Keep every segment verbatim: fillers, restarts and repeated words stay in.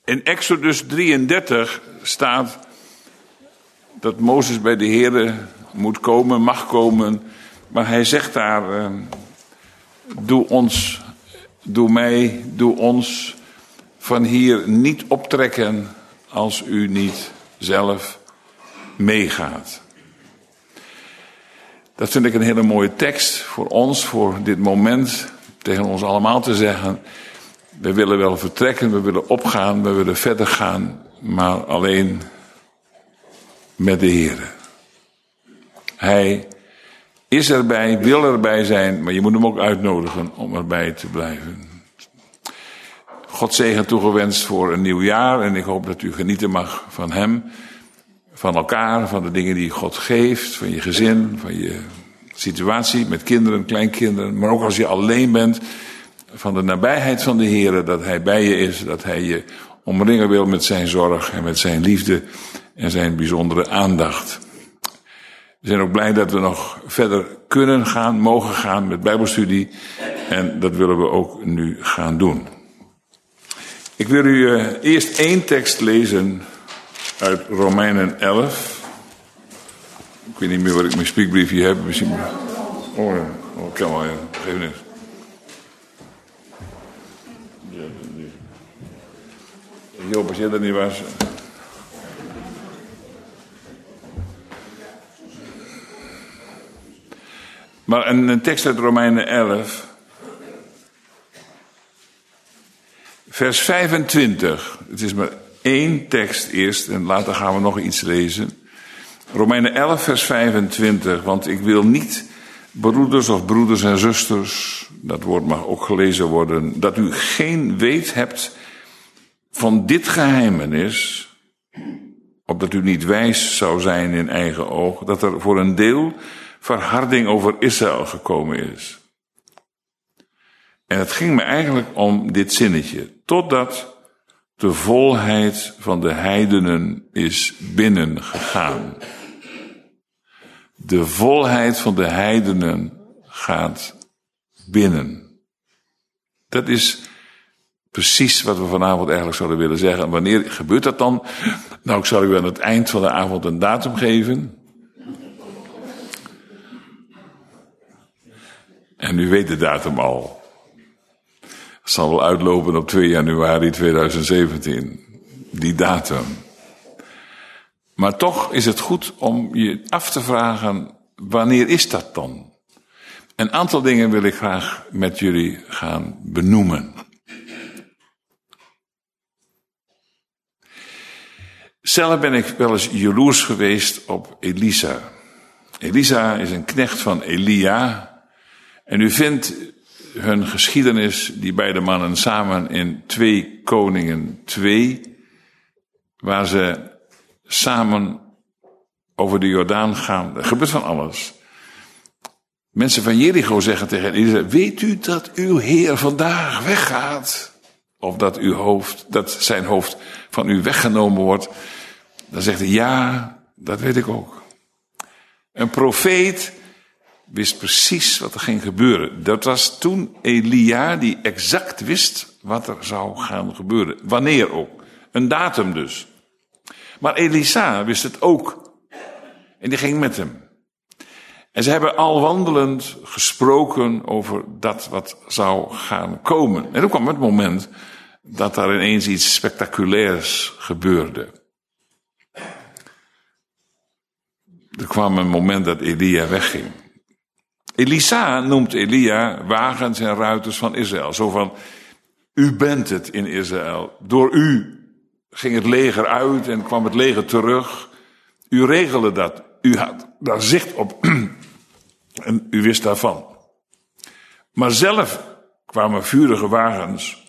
In Exodus drieëndertig staat dat Mozes bij de Heere moet komen, mag komen. Maar hij zegt daar, uh, doe ons, doe mij, doe ons van hier niet optrekken als u niet zelf meegaat. Dat vind ik een hele mooie tekst voor ons, voor dit moment, tegen ons allemaal te zeggen. We willen wel vertrekken, we willen opgaan, we willen verder gaan, maar alleen met de Heere. Hij is erbij, wil erbij zijn, maar je moet hem ook uitnodigen om erbij te blijven. God zegen toegewenst voor een nieuw jaar en ik hoop dat u genieten mag van hem, van elkaar, van de dingen die God geeft, van je gezin, van je situatie met kinderen, kleinkinderen, maar ook als je alleen bent, van de nabijheid van de Heere, dat hij bij je is, dat hij je omringen wil met zijn zorg en met zijn liefde en zijn bijzondere aandacht. We zijn ook blij dat we nog verder kunnen gaan, mogen gaan met Bijbelstudie en dat willen we ook nu gaan doen. Ik wil u uh, eerst één tekst lezen uit Romeinen elf. Ik weet niet meer wat ik mijn spiekbriefje heb. Misschien... Oh ja, oh, kan wel, ja. Geef niks. Joop, als jij dat niet was. Maar een, een tekst uit Romeinen elf. Vers vijfentwintig. Het is maar één tekst eerst en later gaan we nog iets lezen. Romeinen elf vers vijfentwintig. Want ik wil niet, broeders of broeders en zusters, dat woord mag ook gelezen worden, dat u geen weet hebt van dit geheimenis, opdat u niet wijs zou zijn in eigen oog, dat er voor een deel verharding over Israël gekomen is. En het ging me eigenlijk om dit zinnetje. Totdat de volheid van de heidenen is binnengegaan. De volheid van de heidenen gaat binnen. Dat is precies wat we vanavond eigenlijk zouden willen zeggen. En wanneer gebeurt dat dan? Nou, ik zal u aan het eind van de avond een datum geven. En u weet de datum al. Het zal wel uitlopen op twee januari tweeduizend zeventien. Die datum. Maar toch is het goed om je af te vragen, wanneer is dat dan? Een aantal dingen wil ik graag met jullie gaan benoemen. Zelf ben ik wel eens jaloers geweest op Elisa. Elisa is een knecht van Elia. En u vindt hun geschiedenis, die beide mannen samen in twee Koningen twee, waar ze samen over de Jordaan gaan. Er gebeurt van alles. Mensen van Jericho zeggen tegen Elisa, weet u dat uw Heer vandaag weggaat? Of dat uw hoofd, dat zijn hoofd van u weggenomen wordt. Dan zegt hij, ja, dat weet ik ook. Een profeet wist precies wat er ging gebeuren. Dat was toen Elia die exact wist wat er zou gaan gebeuren. Wanneer ook. Een datum dus. Maar Elisa wist het ook. En die ging met hem. En ze hebben al wandelend gesproken over dat wat zou gaan komen. En toen kwam het moment dat daar ineens iets spectaculairs gebeurde. Er kwam een moment dat Elia wegging. Elisa noemt Elia wagens en ruiters van Israël. Zo van, u bent het in Israël. Door u ging het leger uit en kwam het leger terug. U regelde dat. U had daar zicht op. En u wist daarvan. Maar zelf kwamen vurige wagens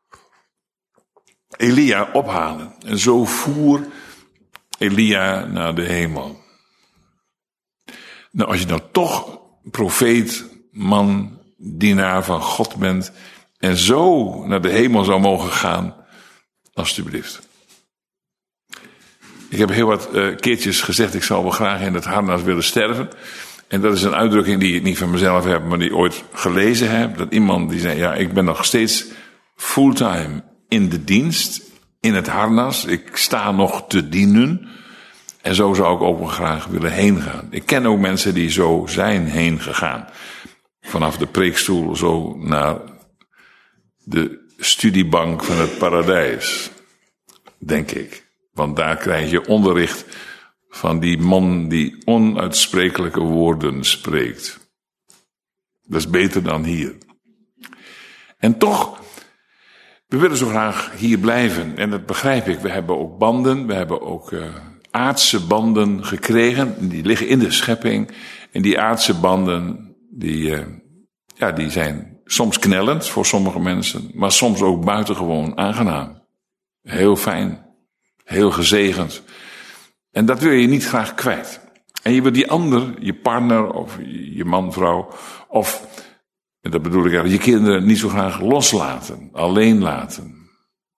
Elia ophalen. En zo voer Elia naar de hemel. Nou, als je nou toch profeet, man, dienaar van God bent en zo naar de hemel zou mogen gaan, alstublieft. Ik heb heel wat uh, keertjes gezegd, ik zou wel graag in het harnas willen sterven. En dat is een uitdrukking die ik niet van mezelf heb, maar die ooit gelezen heb. Dat iemand die zei, ja, ik ben nog steeds fulltime in de dienst. in het harnas. Ik sta nog te dienen. En zo zou ik ook wel graag willen heen gaan. Ik ken ook mensen die zo zijn heen gegaan. Vanaf de preekstoel zo naar de studiebank van het paradijs. Denk ik. Want daar krijg je onderricht van die man die onuitsprekelijke woorden spreekt. Dat is beter dan hier. En toch, we willen zo graag hier blijven. En dat begrijp ik. We hebben ook banden, we hebben ook uh, aardse banden gekregen. Die liggen in de schepping. En die aardse banden, die, uh, ja, die zijn soms knellend voor sommige mensen. Maar soms ook buitengewoon aangenaam. Heel fijn. Heel gezegend. En dat wil je niet graag kwijt. En je wil die ander, je partner of je man, vrouw, of, en dat bedoel ik eigenlijk, je kinderen niet zo graag loslaten, alleen laten.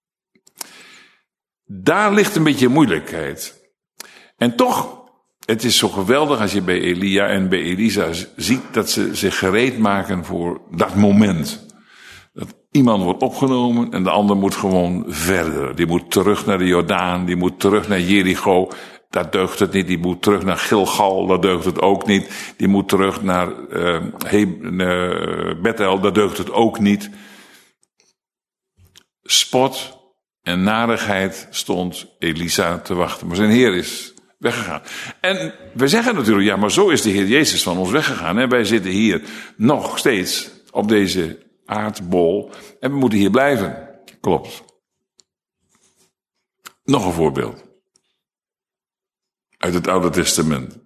Daar ligt een beetje moeilijkheid. En toch, het is zo geweldig als je bij Elia en bij Elisa ziet dat ze zich gereed maken voor dat moment. Dat iemand wordt opgenomen en de ander moet gewoon verder. Die moet terug naar de Jordaan, die moet terug naar Jericho. Daar deugt het niet. Die moet terug naar Gilgal, daar deugt het ook niet. Die moet terug naar uh, He- uh, Bethel, daar deugt het ook niet. Spot en narigheid stond Elisa te wachten. Maar zijn Heer is weggegaan. En we zeggen natuurlijk, ja, maar zo is de Heer Jezus van ons weggegaan. En wij zitten hier nog steeds op deze aardbol. En we moeten hier blijven. Klopt. Nog een voorbeeld. Uit het Oude Testament.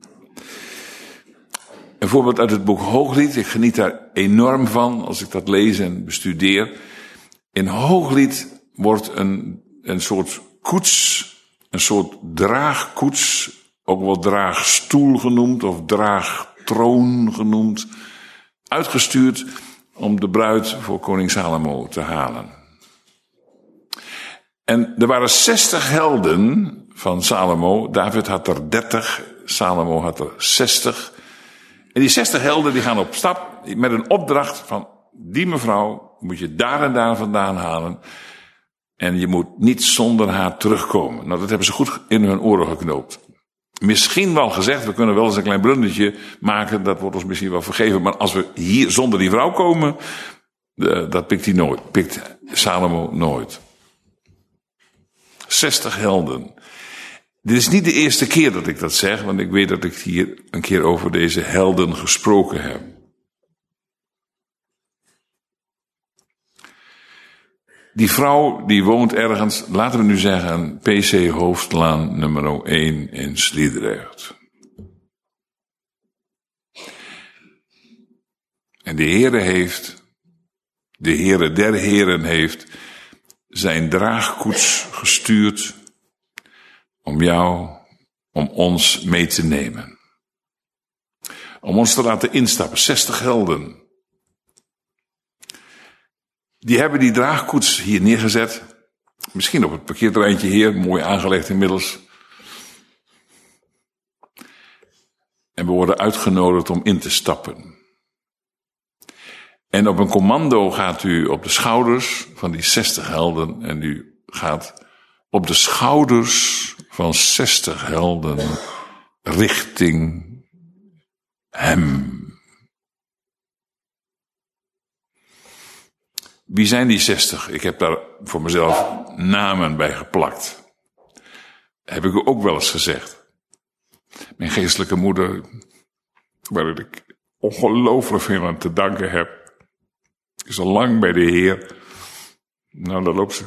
Een voorbeeld uit het boek Hooglied. Ik geniet daar enorm van als ik dat lees en bestudeer. In Hooglied wordt een, een soort koets, een soort draagkoets, ook wel draagstoel genoemd of draagtroon genoemd, uitgestuurd om de bruid voor koning Salomo te halen. En er waren zestig helden van Salomo. David had er dertig, Salomo had er zestig. En die zestig helden die gaan op stap met een opdracht van die mevrouw moet je daar en daar vandaan halen. En je moet niet zonder haar terugkomen. Nou, dat hebben ze goed in hun oren geknoopt. Misschien wel gezegd, we kunnen wel eens een klein blundertje maken, dat wordt ons misschien wel vergeven. Maar als we hier zonder die vrouw komen, dat pikt hij nooit, pikt Salomo nooit. zestig helden. Dit is niet de eerste keer dat ik dat zeg, want ik weet dat ik hier een keer over deze helden gesproken heb. Die vrouw die woont ergens, laten we nu zeggen, P C Hoofdlaan nummer één in Sliedrecht. En de Heere heeft, de Heere der Heren heeft zijn draagkoets gestuurd om jou, om ons mee te nemen. Om ons te laten instappen, zestig helden. Die hebben die draagkoets hier neergezet. Misschien op het parkeerterreintje hier, mooi aangelegd inmiddels. En we worden uitgenodigd om in te stappen. En op een commando gaat u op de schouders van die zestig helden. En u gaat op de schouders van zestig helden richting hem. Wie zijn die zestig? Ik heb daar voor mezelf namen bij geplakt. Heb ik ook wel eens gezegd. Mijn geestelijke moeder, waar ik ongelooflijk veel aan te danken heb, is al lang bij de Heer. Nou, daar loopt ze.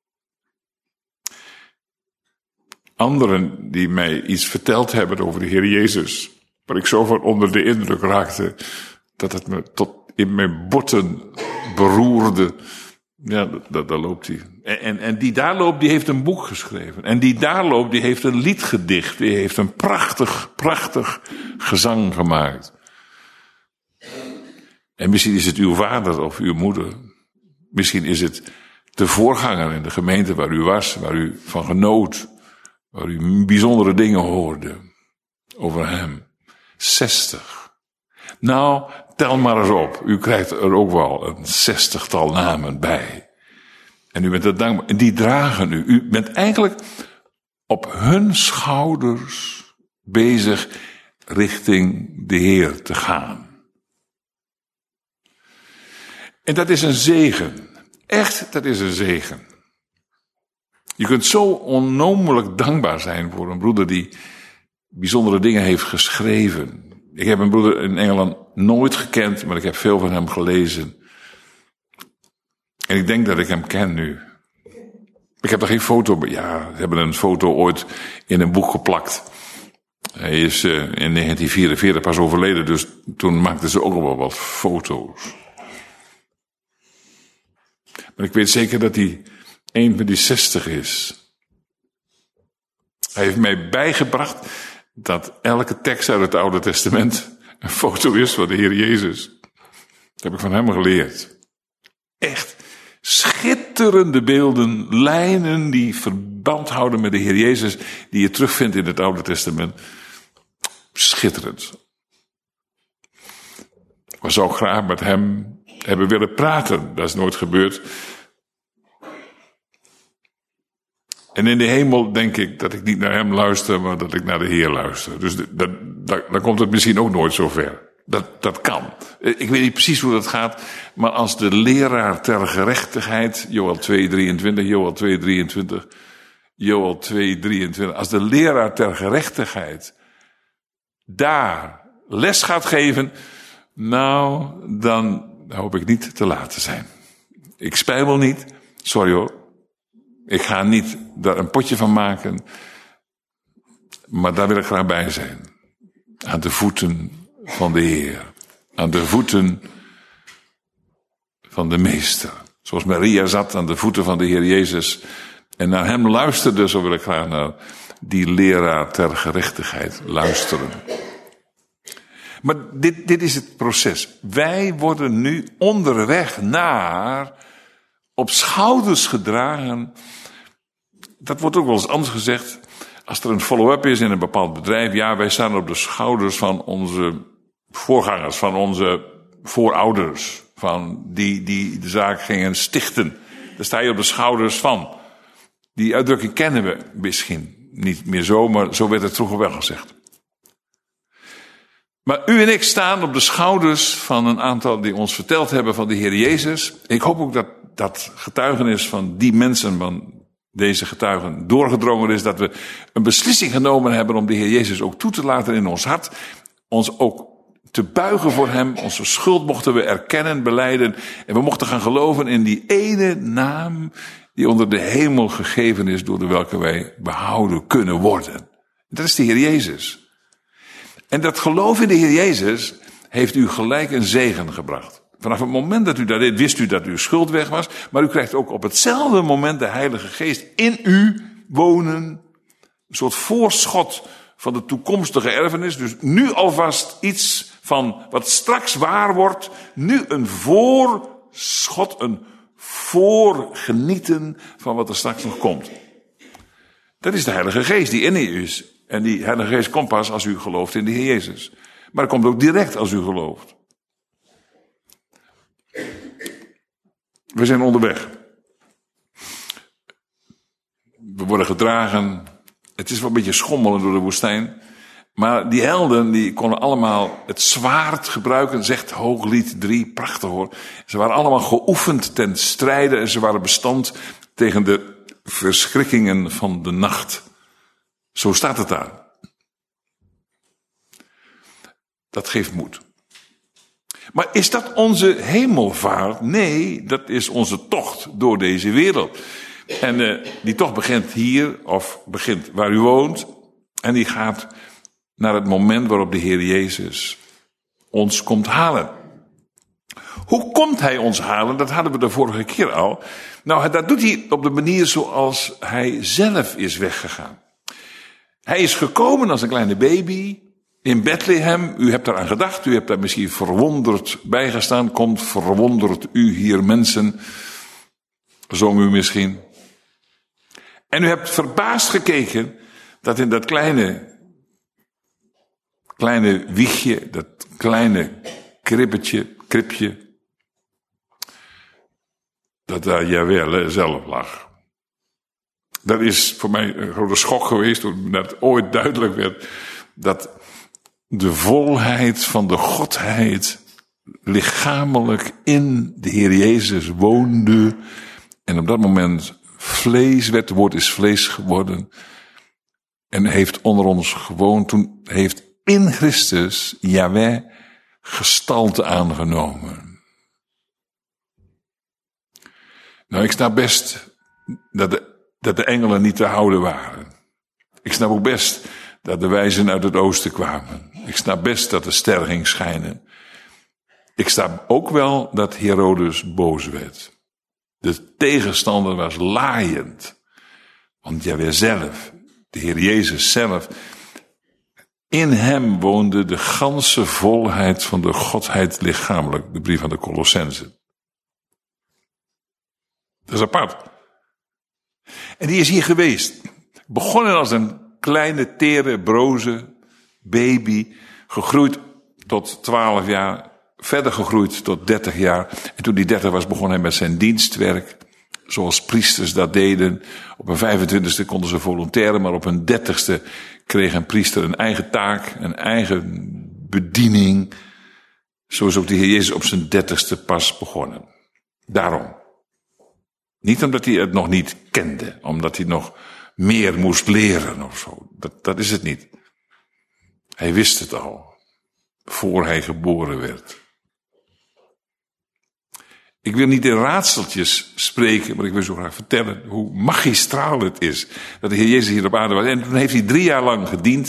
Anderen die mij iets verteld hebben over de Heer Jezus, waar ik zo van onder de indruk raakte, dat het me tot in mijn botten beroerde. Ja, daar, daar loopt hij. En, en, en die daar loopt, die heeft een boek geschreven. En die daar loopt, die heeft een lied gedicht. Die heeft een prachtig, prachtig gezang gemaakt. En misschien is het uw vader of uw moeder. Misschien is het de voorganger in de gemeente waar u was, waar u van genoot, waar u bijzondere dingen hoorde over hem. Zestig. Nou, tel maar eens op. U krijgt er ook wel een zestigtal namen bij. En u bent er dankbaar. En die dragen u. U bent eigenlijk op hun schouders bezig richting de Heer te gaan. En dat is een zegen. Echt, dat is een zegen. Je kunt zo onnomelijk dankbaar zijn voor een broeder die bijzondere dingen heeft geschreven. Ik heb een broeder in Engeland nooit gekend, maar ik heb veel van hem gelezen. En ik denk dat ik hem ken nu. Ik heb er geen foto bij. Ja, ze hebben een foto ooit in een boek geplakt. Hij is uh, in negentien vierenveertig pas overleden, dus toen maakten ze ook al wel wat foto's. Maar ik weet zeker dat hij een van die zestig is. Hij heeft mij bijgebracht dat elke tekst uit het Oude Testament een foto is van de Heer Jezus. Dat heb ik van hem geleerd. Echt schitterende beelden, lijnen die verband houden met de Heer Jezus, die je terugvindt in het Oude Testament. Schitterend. Ik zou ook graag met hem hebben willen praten. Dat is nooit gebeurd. En in de hemel denk ik dat ik niet naar hem luister, maar dat ik naar de Heer luister. Dus dat, dat, dan komt het misschien ook nooit zo ver. Dat, dat kan. Ik weet niet precies hoe dat gaat, maar als de leraar ter gerechtigheid, Joël twee drieëntwintig, Joël twee drieëntwintig, Joël twee drieëntwintig, als de leraar ter gerechtigheid daar les gaat geven, nou, dan hoop ik niet te laat te zijn. Ik spijbel niet, sorry hoor. Ik ga niet daar een potje van maken, maar daar wil ik graag bij zijn. Aan de voeten van de Heer. Aan de voeten van de Meester. Zoals Maria zat aan de voeten van de Heer Jezus en naar hem luisterde, zo wil ik graag naar die leraar ter gerechtigheid luisteren. Maar dit, dit is het proces. Wij worden nu onderweg naar, op schouders gedragen. Dat wordt ook wel eens anders gezegd. Als er een follow-up is in een bepaald bedrijf. Ja, wij staan op de schouders van onze voorgangers, van onze voorouders. Van die, die de zaak gingen stichten. Daar sta je op de schouders van. Die uitdrukking kennen we misschien niet meer zo, maar zo werd het vroeger wel gezegd. Maar u en ik staan op de schouders van een aantal die ons verteld hebben van de Heer Jezus. Ik hoop ook dat dat getuigenis van die mensen, van deze getuigen, doorgedrongen is. Dat we een beslissing genomen hebben om de Heer Jezus ook toe te laten in ons hart. Ons ook te buigen voor hem. Onze schuld mochten we erkennen, belijden. En we mochten gaan geloven in die ene naam die onder de hemel gegeven is, door de welke wij behouden kunnen worden. Dat is de Heer Jezus. En dat geloof in de Heer Jezus heeft u gelijk een zegen gebracht. Vanaf het moment dat u dat deed, wist u dat uw schuld weg was. Maar u krijgt ook op hetzelfde moment de Heilige Geest in u wonen. Een soort voorschot van de toekomstige erfenis. Dus nu alvast iets van wat straks waar wordt. Nu een voorschot, een voorgenieten van wat er straks nog komt. Dat is de Heilige Geest die in u is. En die Heilige Geest komt pas als u gelooft in de Heer Jezus. Maar het komt ook direct als u gelooft. We zijn onderweg. We worden gedragen. Het is wel een beetje schommelen door de woestijn. Maar die helden die konden allemaal het zwaard gebruiken. Zegt Hooglied drie, prachtig hoor. Ze waren allemaal geoefend ten strijde. En ze waren bestand tegen de verschrikkingen van de nacht. Zo staat het daar. Dat geeft moed. Maar is dat onze hemelvaart? Nee, dat is onze tocht door deze wereld. En uh, die tocht begint hier, of begint waar u woont. En die gaat naar het moment waarop de Heer Jezus ons komt halen. Hoe komt hij ons halen? Dat hadden we de vorige keer al. Nou, dat doet hij op de manier zoals hij zelf is weggegaan. Hij is gekomen als een kleine baby in Bethlehem. U hebt daaraan gedacht, u hebt daar misschien verwonderd bij gestaan. Komt verwonderd u hier mensen, zong u misschien. En u hebt verbaasd gekeken dat in dat kleine, kleine wiegje, dat kleine kribbetje, kribje, dat daar Jahweh zelf lag. Dat is voor mij een grote schok geweest toen het ooit duidelijk werd dat de volheid van de Godheid lichamelijk in de Heer Jezus woonde en op dat moment vlees werd, het woord is vlees geworden en heeft onder ons gewoond. Toen heeft in Christus Jahweh gestalte aangenomen. Nou, ik snap best dat de, dat de engelen niet te houden waren. Ik snap ook best dat de wijzen uit het oosten kwamen. Ik snap best dat de ster ging schijnen. Ik snap ook wel dat Herodes boos werd. De tegenstander was laaiend. Want Jahweh zelf, de Heer Jezus zelf, in hem woonde de ganse volheid van de Godheid lichamelijk. De brief aan de Colossenzen. Dat is apart. En die is hier geweest. Begonnen als een kleine, tere, broze baby. Gegroeid tot twaalf jaar. Verder gegroeid tot dertig jaar. En toen hij dertig was, begon hij met zijn dienstwerk. Zoals priesters dat deden. Op een vijfentwintigste konden ze volontairen. Maar op een dertigste kreeg een priester een eigen taak. Een eigen bediening. Zo is ook de Heer Jezus op zijn dertigste pas begonnen. Daarom. Niet omdat hij het nog niet kende. Omdat hij nog meer moest leren of zo. Dat, dat is het niet. Hij wist het al. Voor hij geboren werd. Ik wil niet in raadseltjes spreken, maar ik wil zo graag vertellen hoe magistraal het is dat de Heer Jezus hier op aarde was. En toen heeft hij drie jaar lang gediend.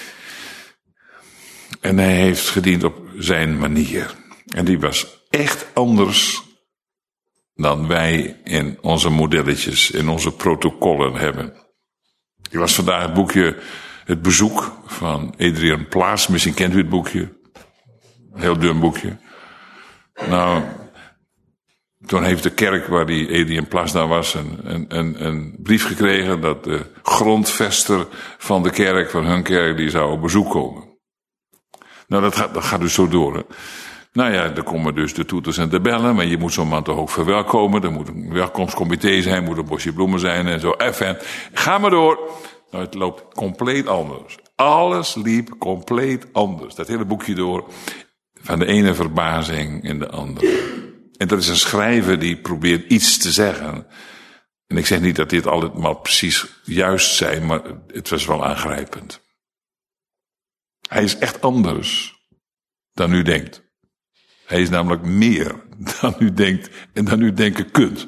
En hij heeft gediend op zijn manier. En die was echt anders dan wij in onze modelletjes, in onze protocollen hebben. Ik las vandaag het boekje Het Bezoek van Adrian Plaas. Misschien kent u het boekje. Heel dun boekje. Nou, toen heeft de kerk waar die Adrian Plaas daar was een, een, een, een brief gekregen dat de grondvester van de kerk, van hun kerk, die zou op bezoek komen. Nou, dat gaat, dat gaat dus zo door. Hè. Nou ja, er komen dus de toeters en de bellen, maar je moet zo'n man toch ook verwelkomen. Er moet een welkomstcomité zijn, moet een bosje bloemen zijn en zo. Even, ga maar door. Nou, het loopt compleet anders. Alles liep compleet anders. Dat hele boekje door, van de ene verbazing in de andere. En dat is een schrijver die probeert iets te zeggen. En ik zeg niet dat dit allemaal precies juist zijn, maar het was wel aangrijpend. Hij is echt anders dan u denkt. Hij is namelijk meer dan u denkt en dan u denken kunt.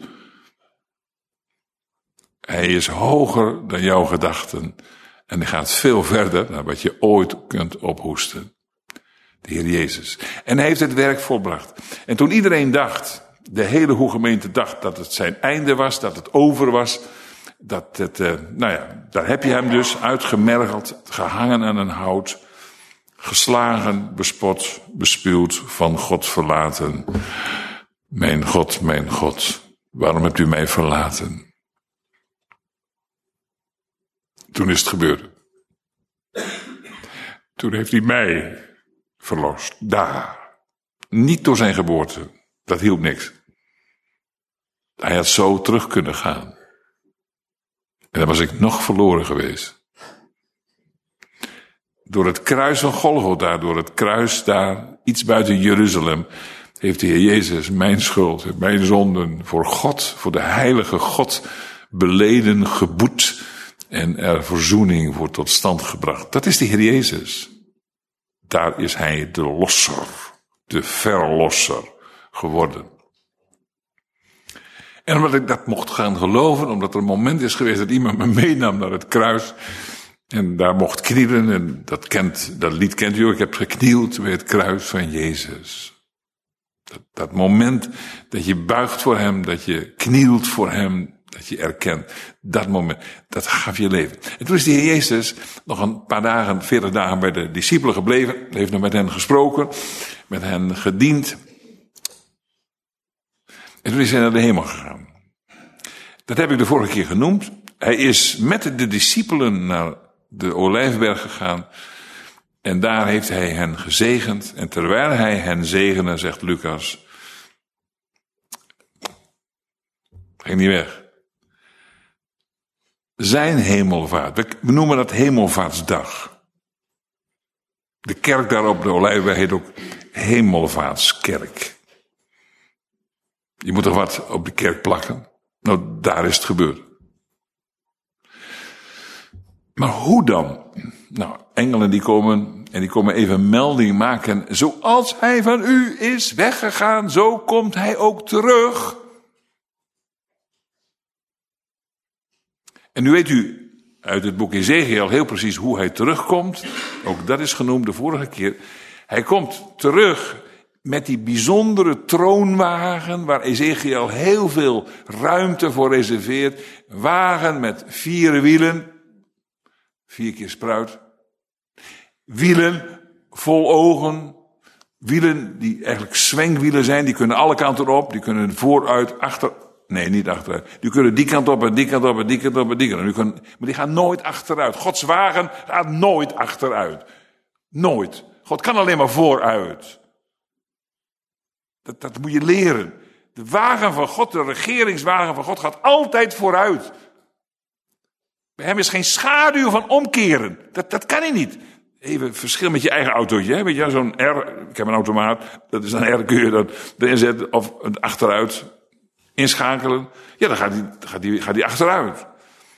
Hij is hoger dan jouw gedachten. En hij gaat veel verder dan wat je ooit kunt ophoesten. De Heer Jezus. En hij heeft het werk volbracht. En toen iedereen dacht, de hele hoegemeente dacht dat het zijn einde was, dat het over was. Dat het, uh, nou ja, daar heb je hem dus uitgemergeld, gehangen aan een hout. Geslagen, bespot, bespuwd, van God verlaten. Mijn God, mijn God, waarom hebt u mij verlaten? Toen is het gebeurd. Toen heeft hij mij verlost. Daar. Niet door zijn geboorte. Dat hielp niks. Hij had zo terug kunnen gaan. En dan was ik nog verloren geweest. Door het kruis van Golgotha, door het kruis daar, iets buiten Jeruzalem, heeft de Heer Jezus mijn schuld, mijn zonden voor God, voor de heilige God, beleden, geboet en er verzoening voor tot stand gebracht. Dat is de Heer Jezus. Daar is hij de losser, de verlosser geworden. En omdat ik dat mocht gaan geloven, omdat er een moment is geweest dat iemand me meenam naar het kruis en daar mocht knielen, en dat, kent, dat lied kent u ook, ik heb geknield bij het kruis van Jezus. Dat, dat moment dat je buigt voor hem, dat je knielt voor hem, dat je erkent, dat moment, dat gaf je leven. En toen is de Heer Jezus nog een paar dagen, veertig dagen bij de discipelen gebleven, heeft nog met hen gesproken, met hen gediend. En toen is hij naar de hemel gegaan. Dat heb ik de vorige keer genoemd. Hij is met de discipelen naar de Olijfberg gegaan. En daar heeft hij hen gezegend. En terwijl hij hen zegende, zegt Lucas, Ging niet weg. Zijn hemelvaart. We noemen dat hemelvaartsdag. De kerk daar op de Olijfberg heet ook Hemelvaartskerk. Je moet toch wat op de kerk plakken? Nou, daar is het gebeurd. Maar hoe dan? Nou, engelen die komen en die komen even melding maken. Zoals hij van u is weggegaan, zo komt hij ook terug. En nu weet u uit het boek Ezechiel heel precies hoe hij terugkomt. Ook dat is genoemd de vorige keer. Hij komt terug met die bijzondere troonwagen, waar Ezechiel heel veel ruimte voor reserveert. Wagen met vier wielen. Vier keer spruit. Wielen vol ogen. Wielen die eigenlijk zwenkwielen zijn. Die kunnen alle kanten op. Die kunnen vooruit, achter. Nee, niet achteruit. Die kunnen die kant op en die kant op en die kant op en die kant op. Die kunnen, maar die gaan nooit achteruit. Gods wagen gaat nooit achteruit. Nooit. God kan alleen maar vooruit. Dat, dat moet je leren. De wagen van God, de regeringswagen van God gaat altijd vooruit. Bij hem is geen schaduw van omkeren. Dat, dat kan hij niet. Even verschil met je eigen autootje. Hè? Weet je, zo'n R, ik heb een automaat. Dat is een R, kun je dat erin zetten of achteruit inschakelen. Ja, dan gaat hij, gaat hij, gaat hij achteruit.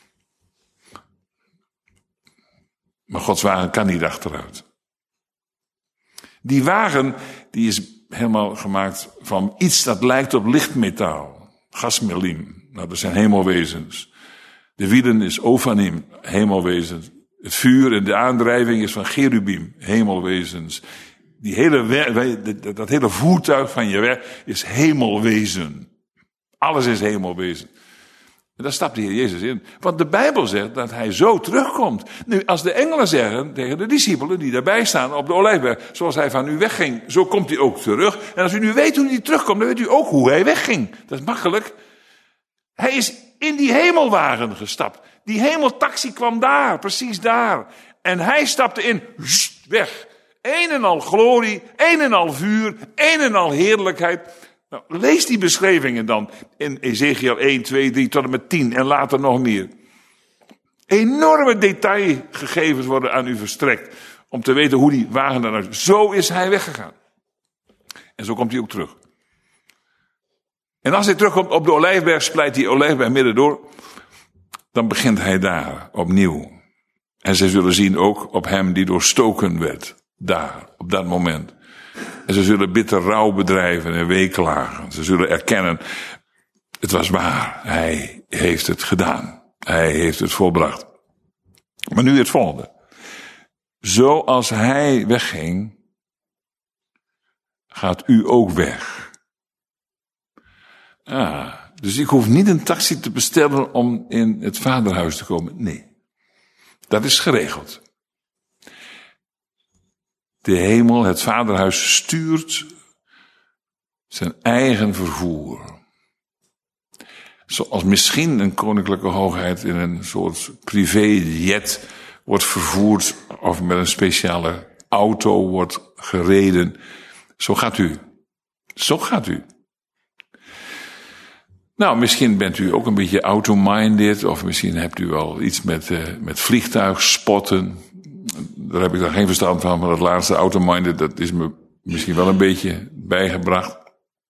Maar Gods wagen kan niet achteruit. Die wagen die is helemaal gemaakt van iets dat lijkt op lichtmetaal. Gasmelim. Nou, dat zijn hemelwezens. De wielen is Ophanim, hemelwezens. Het vuur en de aandrijving is van Cherubim, hemelwezens. Die hele, dat hele voertuig van je weg is hemelwezen. Alles is hemelwezen. En daar stapt de Heer Jezus in. Want de Bijbel zegt dat hij zo terugkomt. Nu, als de engelen zeggen tegen de discipelen die daarbij staan op de Olijfberg, zoals hij van u wegging, zo komt hij ook terug. En als u nu weet hoe hij terugkomt, dan weet u ook hoe hij wegging. Dat is makkelijk. Hij is in die hemelwagen gestapt. Die hemeltaxi kwam daar, precies daar. En hij stapte in, weg. Een en al glorie, een en al vuur, een en al heerlijkheid. Nou, lees die beschrijvingen dan in Ezechiel één, twee, drie tot en met tien en later nog meer. Enorme detailgegevens worden aan u verstrekt om te weten hoe die wagen eruit. Zo is hij weggegaan. En zo komt hij ook terug. En als hij terugkomt op de Olijfberg, splijt die Olijfberg midden door, dan begint hij daar opnieuw. En ze zullen zien ook op hem die doorstoken werd, daar, op dat moment. En ze zullen bitter rouw bedrijven en weeklagen. Ze zullen erkennen, het was waar, hij heeft het gedaan. Hij heeft het volbracht. Maar nu het volgende. Zoals hij wegging, gaat u ook weg. Ah, dus ik hoef niet een taxi te bestellen om in het vaderhuis te komen. Nee, dat is geregeld. De hemel, het vaderhuis, stuurt zijn eigen vervoer. Zoals misschien een koninklijke hoogheid in een soort privéjet wordt vervoerd of met een speciale auto wordt gereden. Zo gaat u. Zo gaat u. Nou, misschien bent u ook een beetje auto-minded, of misschien hebt u wel iets met, uh, met vliegtuigspotten. Daar heb ik dan geen verstand van, maar dat laatste auto-minded, dat is me misschien wel een beetje bijgebracht.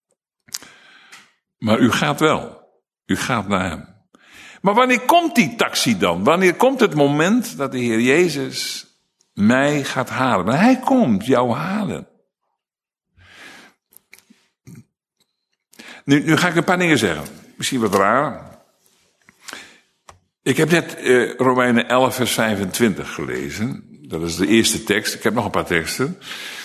Maar u gaat wel. U gaat naar hem. Maar wanneer komt die taxi dan? Wanneer komt het moment dat de Heer Jezus mij gaat halen? Maar hij komt jou halen. Nu, nu ga ik een paar dingen zeggen. Misschien wat raar. Ik heb net uh, Romeinen elf vers vijfentwintig gelezen. Dat is de eerste tekst. Ik heb nog een paar teksten.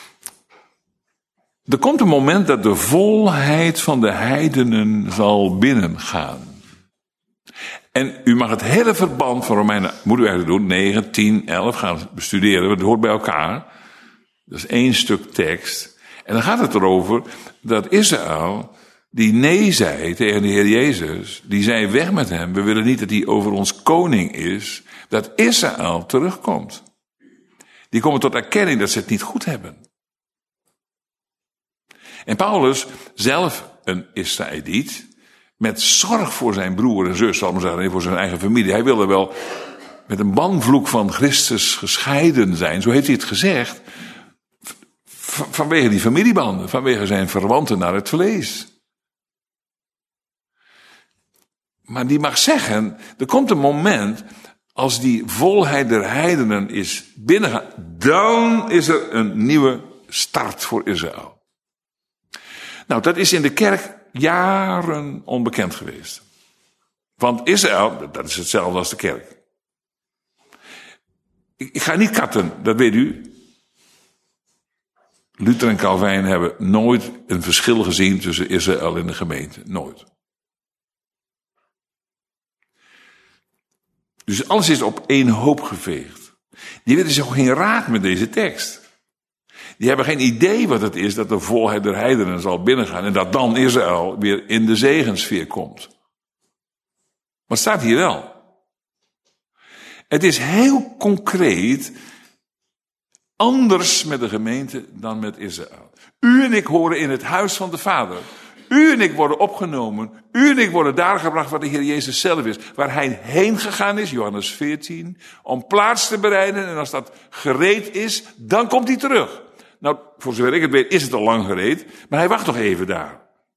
Er komt een moment dat de volheid van de heidenen zal binnengaan. En u mag het hele verband van Romeinen, moet u eigenlijk doen, negen, tien, elf, gaan bestuderen. Het hoort bij elkaar. Dat is één stuk tekst. En dan gaat het erover dat Israël, die nee zei tegen de Heer Jezus, die zei weg met hem, we willen niet dat hij over ons koning is, dat Israël terugkomt. Die komen tot erkenning dat ze het niet goed hebben. En Paulus, zelf een Israëliet, met zorg voor zijn broer en zus, zal ik maar zeggen, en voor zijn eigen familie. Hij wilde wel met een banvloek van Christus gescheiden zijn, zo heeft hij het gezegd, v- vanwege die familiebanden, vanwege zijn verwanten naar het vlees. Maar die mag zeggen, er komt een moment, als die volheid der heidenen is binnengegaan, dan is er een nieuwe start voor Israël. Nou, dat is in de kerk jaren onbekend geweest. Want Israël, dat is hetzelfde als de kerk. Ik, ik ga niet katten, dat weet u. Luther en Calvijn hebben nooit een verschil gezien tussen Israël en de gemeente. Nooit. Dus alles is op één hoop geveegd. Die weten zich ook geen raad met deze tekst. Die hebben geen idee wat het is dat de volheid der heidenen zal binnengaan. En dat dan Israël weer in de zegensfeer komt. Maar het staat hier wel. Het is heel concreet anders met de gemeente dan met Israël. U en ik horen in het huis van de Vader. U en ik worden opgenomen. U en ik worden daar gebracht waar de Heer Jezus zelf is. Waar hij heen gegaan is, Johannes veertien. Om plaats te bereiden. En als dat gereed is, dan komt hij terug. Nou, voor zover ik het weet, is het al lang gereed. Maar hij wacht nog even daar.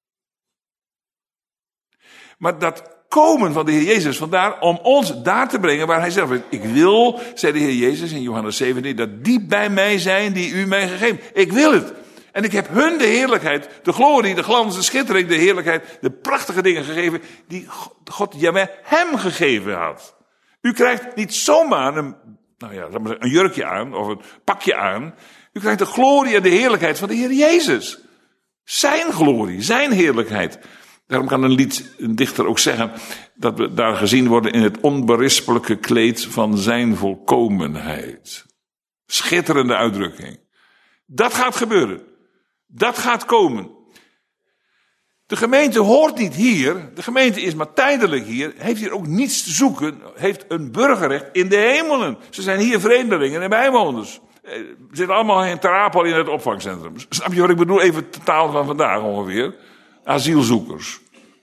Maar dat komen van de Heer Jezus vandaar om ons daar te brengen waar hij zelf is. Ik wil, zei de Heer Jezus in Johannes zeventien, dat die bij mij zijn die u mij gegeven. Ik wil het. En ik heb hun de heerlijkheid, de glorie, de glans, de schittering, de heerlijkheid, de prachtige dingen gegeven die God Jahweh hem gegeven had. U krijgt niet zomaar een, nou ja, een jurkje aan of een pakje aan. U krijgt de glorie en de heerlijkheid van de Heer Jezus. Zijn glorie, zijn heerlijkheid. Daarom kan een lied, een dichter ook zeggen, dat we daar gezien worden in het onberispelijke kleed van zijn volkomenheid. Schitterende uitdrukking. Dat gaat gebeuren. Dat gaat komen. De gemeente hoort niet hier. De gemeente is maar tijdelijk hier. Heeft hier ook niets te zoeken. Heeft een burgerrecht in de hemelen. Ze zijn hier vreemdelingen en bijwoners. Ze zitten allemaal in Terapel in het opvangcentrum. Snap je wat ik bedoel? Even de taal van vandaag ongeveer. Asielzoekers.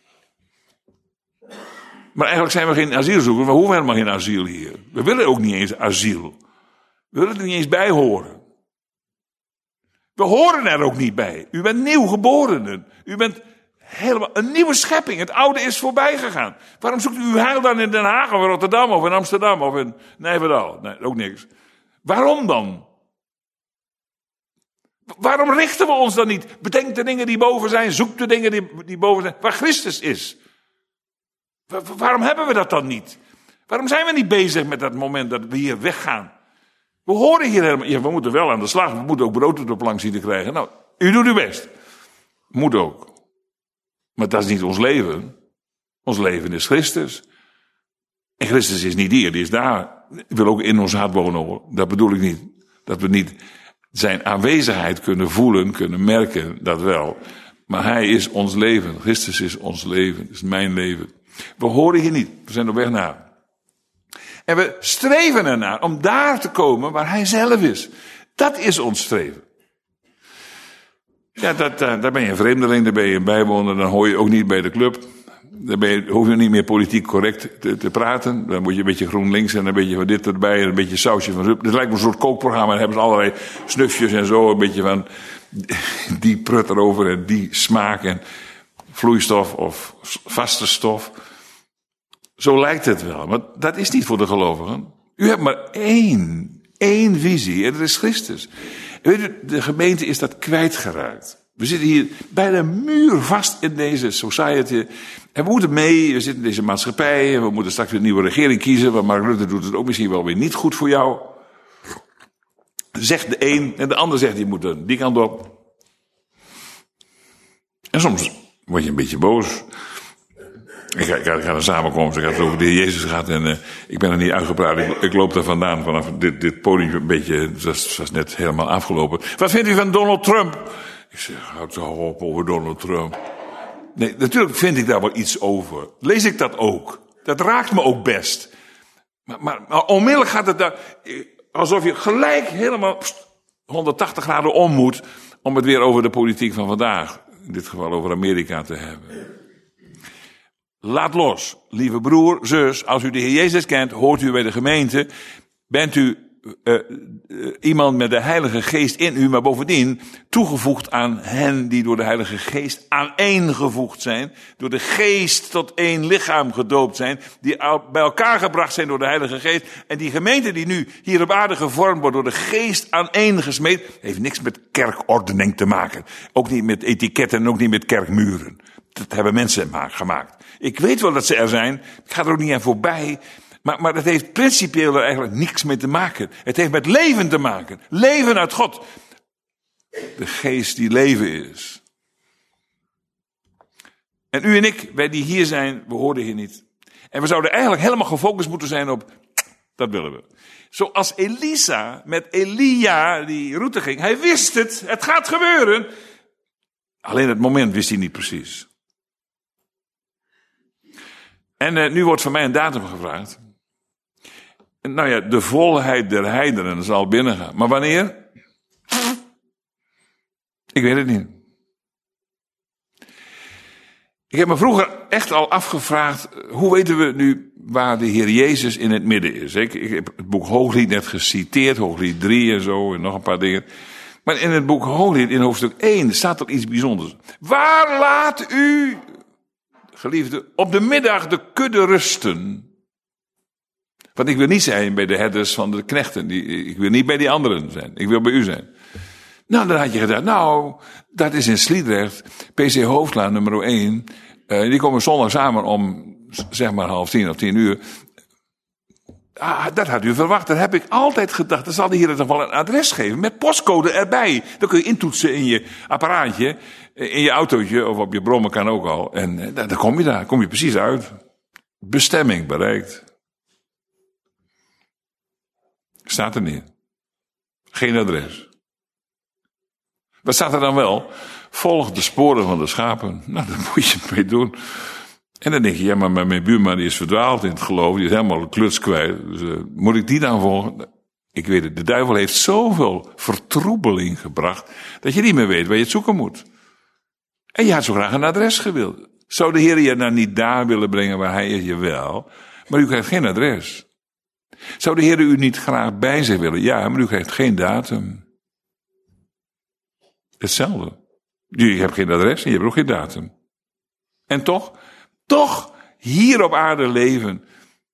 Maar eigenlijk zijn we geen asielzoekers. We hoeven helemaal geen asiel hier. We willen ook niet eens asiel. We willen er niet eens bij horen. We horen er ook niet bij. U bent nieuwgeborenen. U bent helemaal een nieuwe schepping. Het oude is voorbij gegaan. Waarom zoekt u uw heil dan in Den Haag of in Rotterdam of in Amsterdam of in Nijverdal? Nee, ook niks. Waarom dan? Waarom richten we ons dan niet? Bedenk de dingen die boven zijn. Zoek de dingen die, die boven zijn. Waar Christus is. Waar, waarom hebben we dat dan niet? Waarom zijn we niet bezig met dat moment dat we hier weggaan? We horen hier helemaal. Ja, we moeten wel aan de slag. We moeten ook brood op de plank zien te krijgen. Nou, u doet uw best. Moet ook. Maar dat is niet ons leven. Ons leven is Christus. En Christus is niet hier, die is daar. Hij wil ook in ons hart wonen hoor. Dat bedoel ik niet. Dat we niet zijn aanwezigheid kunnen voelen, kunnen merken, dat wel. Maar hij is ons leven. Christus is ons leven. Is mijn leven. We horen hier niet. We zijn op weg naar. En we streven ernaar om daar te komen waar hij zelf is. Dat is ons streven. Ja, dat, daar ben je een vreemdeling, daar ben je een bijwoner, dan hoor je ook niet bij de club. Dan ben je, hoef je niet meer politiek correct te, te praten. Dan moet je een beetje GroenLinks en een beetje van dit erbij en een beetje sausje van rup. Het lijkt me een soort kookprogramma. Dan hebben ze allerlei snufjes en zo. Een beetje van die prut erover en die smaak en vloeistof of vaste stof. Zo lijkt het wel. Maar dat is niet voor de gelovigen. U hebt maar één, één visie en dat is Christus. Weet u, de gemeente is dat kwijtgeraakt. We zitten hier bij de muur vast in deze society. En we moeten mee, we zitten in deze maatschappij. En we moeten straks weer een nieuwe regering kiezen. Want Mark Rutte doet het ook misschien wel weer niet goed voor jou. Zegt de een en de ander zegt, je moet die kant op. En soms word je een beetje boos. Ik ga, ik ga, ik ga naar een samenkomst, ik ga het over de Heer Jezus gaat en uh, ik ben er niet uitgepraat. Ik, ik loop daar vandaan vanaf dit, dit podium een beetje, dat was, was net helemaal afgelopen. Wat vindt u van Donald Trump? Ik zeg, houd toch op over Donald Trump. Nee, natuurlijk vind ik daar wel iets over. Lees ik dat ook. Dat raakt me ook best. Maar, maar, maar onmiddellijk gaat het daar, alsof je gelijk helemaal pst, honderdtachtig graden om moet, om het weer over de politiek van vandaag, in dit geval over Amerika te hebben. Laat los. Lieve broer, zus, als u de Heer Jezus kent, hoort u bij de gemeente. Bent u uh, uh, iemand met de Heilige Geest in u, maar bovendien toegevoegd aan hen die door de Heilige Geest aaneengevoegd zijn. Door de Geest tot één lichaam gedoopt zijn. Die bij elkaar gebracht zijn door de Heilige Geest. En die gemeente die nu hier op aarde gevormd wordt door de Geest aaneengesmeed, heeft niks met kerkordening te maken. Ook niet met etiketten en ook niet met kerkmuren. Dat hebben mensen gemaakt. Ik weet wel dat ze er zijn. Ik ga er ook niet aan voorbij. Maar, maar dat heeft principieel er eigenlijk niks mee te maken. Het heeft met leven te maken. Leven uit God. De geest die leven is. En u en ik, wij die hier zijn, we horen hier niet. En we zouden eigenlijk helemaal gefocust moeten zijn op, dat willen we. Zoals Elisa met Elia die route ging. Hij wist het, het gaat gebeuren. Alleen het moment wist hij niet precies. En uh, nu wordt van mij een datum gevraagd. En, nou ja, de volheid der heidenen zal binnengaan. Maar wanneer? Ik weet het niet. Ik heb me vroeger echt al afgevraagd, hoe weten we nu waar de Heer Jezus in het midden is? Ik, ik heb het boek Hooglied net geciteerd, Hooglied drie en zo, en nog een paar dingen. Maar in het boek Hooglied, in hoofdstuk één, staat er iets bijzonders. Waar laat u, geliefde, op de middag de kudde rusten? Want ik wil niet zijn bij de herders van de knechten. Die, ik wil niet bij die anderen zijn. Ik wil bij u zijn. Nou, dan had je gedacht, nou, dat is in Sliedrecht, P C Hoofdlaan nummer één. Uh, die komen zondag samen om, zeg maar, half tien of tien uur. Ah, dat had u verwacht. Dat heb ik altijd gedacht. Dan zal de Heer er toch wel een adres geven. Met postcode erbij. Dan kun je intoetsen in je apparaatje. In je autootje of op je brommer kan ook al. En uh, dan kom je daar. Kom je precies uit. Bestemming bereikt. Staat er niet. Geen adres. Wat staat er dan wel? Volg de sporen van de schapen. Nou, daar moet je mee doen. En dan denk je, ja, maar mijn buurman die is verdwaald in het geloof. Die is helemaal de kluts kwijt. Dus uh, moet ik die dan volgen? Ik weet het, de duivel heeft zoveel vertroebeling gebracht, dat je niet meer weet waar je het zoeken moet. En je had zo graag een adres gewild. Zou de Heer je nou niet daar willen brengen waar hij is? Jawel. Maar u krijgt geen adres. Zou de Heer u niet graag bij zich willen? Ja, maar u krijgt geen datum. Hetzelfde. Je hebt geen adres en je hebt ook geen datum. En toch, toch hier op aarde leven.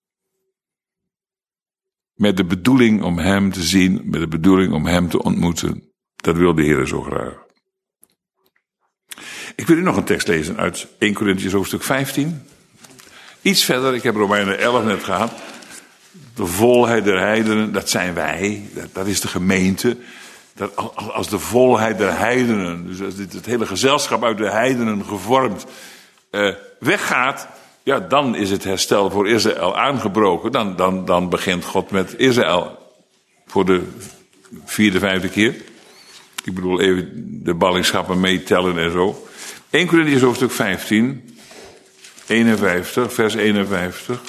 Met de bedoeling om hem te zien, met de bedoeling om hem te ontmoeten. Dat wil de Heer zo graag. Ik wil u nog een tekst lezen uit Eerste Korintiërs hoofdstuk vijftien. Iets verder, ik heb Romeinen elf net gehad. De volheid der heidenen, dat zijn wij, dat, dat is de gemeente. Dat als de volheid der heidenen, dus als dit het hele gezelschap uit de heidenen gevormd uh, weggaat, ja, dan is het herstel voor Israël aangebroken. Dan, dan, dan begint God met Israël voor de vierde, vijfde keer. Ik bedoel even de ballingschappen meetellen en zo. Eerste Korintiërs hoofdstuk vijftien, eenenvijftig, vers eenenvijftig.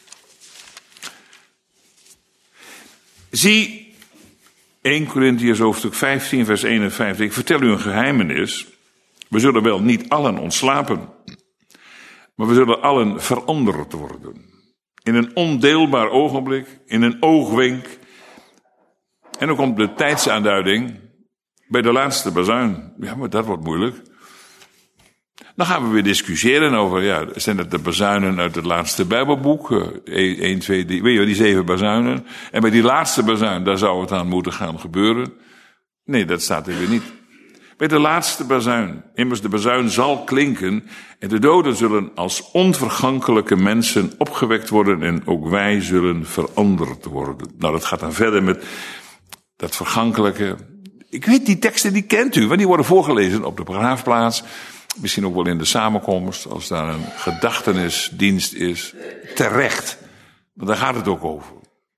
Zie, Eerste Korintiërs hoofdstuk vijftien, vers eenenvijftig. Ik vertel u een geheimenis. We zullen wel niet allen ontslapen, maar we zullen allen veranderd worden. In een ondeelbaar ogenblik, in een oogwenk. En dan komt de tijdsaanduiding bij de laatste bazuin. Ja, maar dat wordt moeilijk. Dan gaan we weer discussiëren over, ja, zijn het de bazuinen uit het laatste Bijbelboek? één, twee, drie, weet je wel, die zeven bazuinen. En bij die laatste bazuin, daar zou het aan moeten gaan gebeuren. Nee, dat staat er weer niet. Bij de laatste bazuin, immers de bazuin zal klinken en de doden zullen als onvergankelijke mensen opgewekt worden en ook wij zullen veranderd worden. Nou, dat gaat dan verder met dat vergankelijke. Ik weet, die teksten die kent u, want die worden voorgelezen op de begraafplaats. Misschien ook wel in de samenkomst, als daar een gedachtenisdienst is. Terecht, want daar gaat het ook over.